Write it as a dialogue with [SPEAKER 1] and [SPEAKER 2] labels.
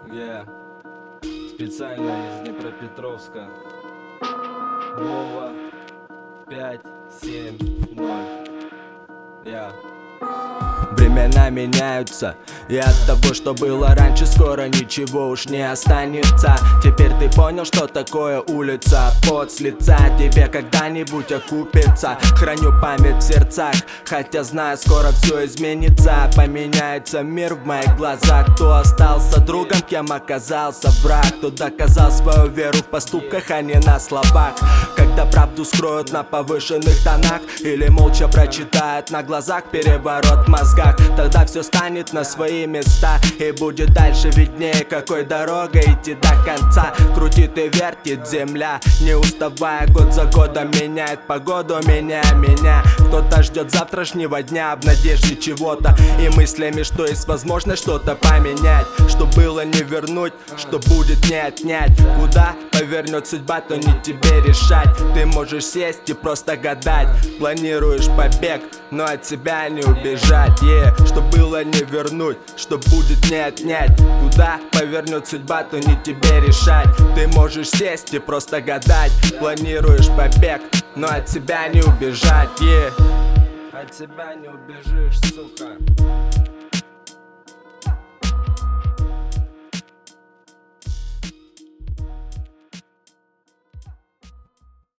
[SPEAKER 1] Я специально из Днепропетровска. Вова 570. Я. Времена меняются, и от того, что было раньше, скоро ничего уж не останется. Теперь ты понял, что такое улица, пот с лица тебе когда-нибудь окупится. Храню память в сердцах, хотя знаю, скоро все изменится. Поменяется мир в моих глазах. Кто остался другом, кем оказался враг. Кто доказал свою веру в поступках, а не на словах. Когда правду скроют на повышенных тонах, или молча прочитают на глазах переворот в мозгах, тогда все станет на свои места, и будет дальше виднее, какой дорогой идти до конца. Крутит и вертит земля, не уставая, год за годом меняет погоду, меняя меня. Кто-то ждет завтрашнего дня в надежде чего-то и мыслями, что есть возможность что-то поменять. Что было не вернуть, что будет не отнять. Куда повернет судьба, то не тебе решать. Ты можешь сесть и просто гадать. Планируешь побег, но от себя не убежать. Что было не вернуть, что будет не отнять. Куда повернет судьба, то не тебе решать. Ты можешь сесть и просто гадать. Планируешь побег, но от себя не убежать. От себя не убежишь, сука.